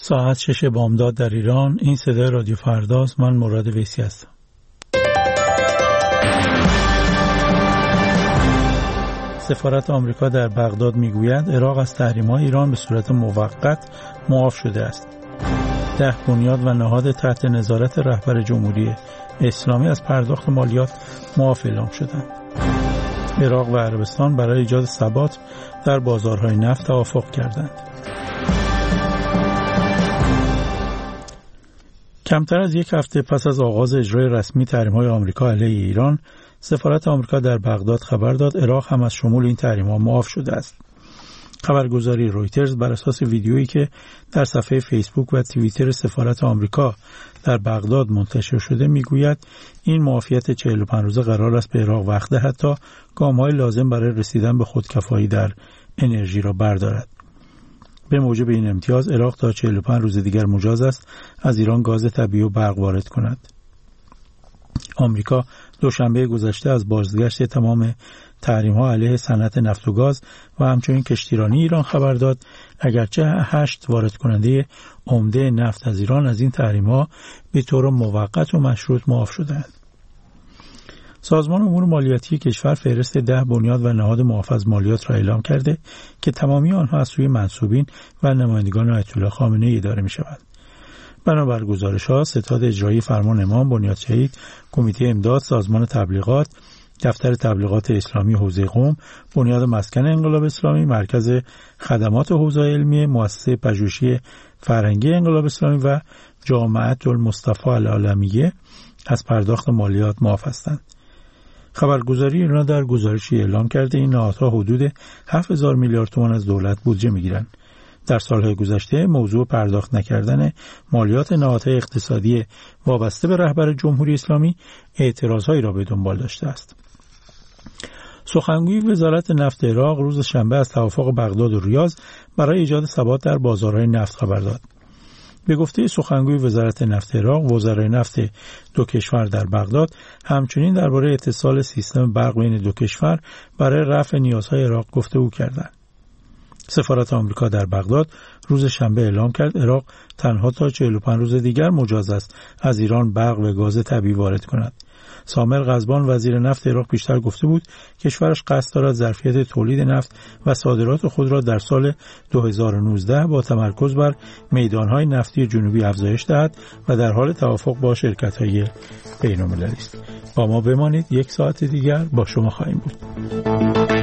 ساعت 6 بامداد در ایران. این صدای رادیو فرداست. من مراد ویسی هستم. سفارت آمریکا در بغداد میگوید عراق از تحریم‌های ایران به صورت موقت معاف شده است. 10 بنیاد و نهاد تحت نظارت رهبر جمهوری اسلامی از پرداخت مالیات معاف اعلام شدند. عراق و عربستان برای ایجاد ثبات در بازارهای نفت توافق کردند. کمتر از یک هفته پس از آغاز اجرای رسمی تحریم‌های آمریکا علیه ایران، سفارت آمریکا در بغداد خبر داد عراق هم از شمول این تحریم‌ها معاف شده است. خبرگزاری رویترز بر اساس ویدیویی که در صفحه فیسبوک و توییتر سفارت آمریکا در بغداد منتشر شده میگوید این معافیت 45 روزه قرار است به عراق وقت حتی گام‌های لازم برای رسیدن به خودکفایی در انرژی را بردارد. به موجب این امتیاز عراق تا 45 روز دیگر مجاز است از ایران گاز طبیعی و برق وارد کند. آمریکا دوشنبه گذشته از بازگشت تمام تحریم‌ها علیه صنعت نفت و گاز و همچنین کشتیرانی ایران خبر داد، اگرچه 8 وارد کننده عمده نفت از ایران از این تحریم‌ها به طور موقت و مشروط معاف شدند. سازمان امور مالیاتی کشور فهرست 10 بنیاد و نهاد معاف از مالیات را اعلام کرده که تمامی آنها از سوی منصوبین و نمایندگان آیت الله خامنه‌ای اداره می‌شوند. بنابر گزارش‌ها، ستاد اجرایی فرمان امام، بنیاد شهید، کمیته امداد، سازمان تبلیغات، دفتر تبلیغات اسلامی حوزه قم، بنیاد مسکن انقلاب اسلامی، مرکز خدمات حوزه علمی، مؤسسه پژوهشی فرهنگی انقلاب اسلامی و جامعه المصطفی العالمیه از پرداخت مالیات معاف هستند. خبرگزاری ایرنا در گزارشی اعلام کرده این نهادها حدود 7000 میلیارد تومان از دولت بودجه میگیرند. در سالهای گذشته موضوع پرداخت نکردن مالیات نهادهای اقتصادی وابسته به رهبر جمهوری اسلامی اعتراضهایی را به دنبال داشته است. سخنگوی وزارت نفت عراق روز شنبه از توافق بغداد و ریاض برای ایجاد ثبات در بازارهای نفت خبر داد. به گفته سخنگوی وزارت نفت عراق، وزرای نفت دو کشور در بغداد همچنین درباره اتصال سیستم برق بین دو کشور برای رفع نیازهای عراق گفتگو کردند. سفارت آمریکا در بغداد روز شنبه اعلام کرد عراق تنها تا 45 روز دیگر مجاز است از ایران برق و گاز طبیعی وارد کند. سامر غضبان وزیر نفت عراق پیشتر گفته بود کشورش قصد دارد ظرفیت تولید نفت و صادرات خود را در سال 2019 با تمرکز بر میدانهای نفتی جنوبی افزایش دهد و در حال توافق با شرکت‌های بین‌المللی است. با ما بمانید، یک ساعت دیگر با شما خواهیم بود.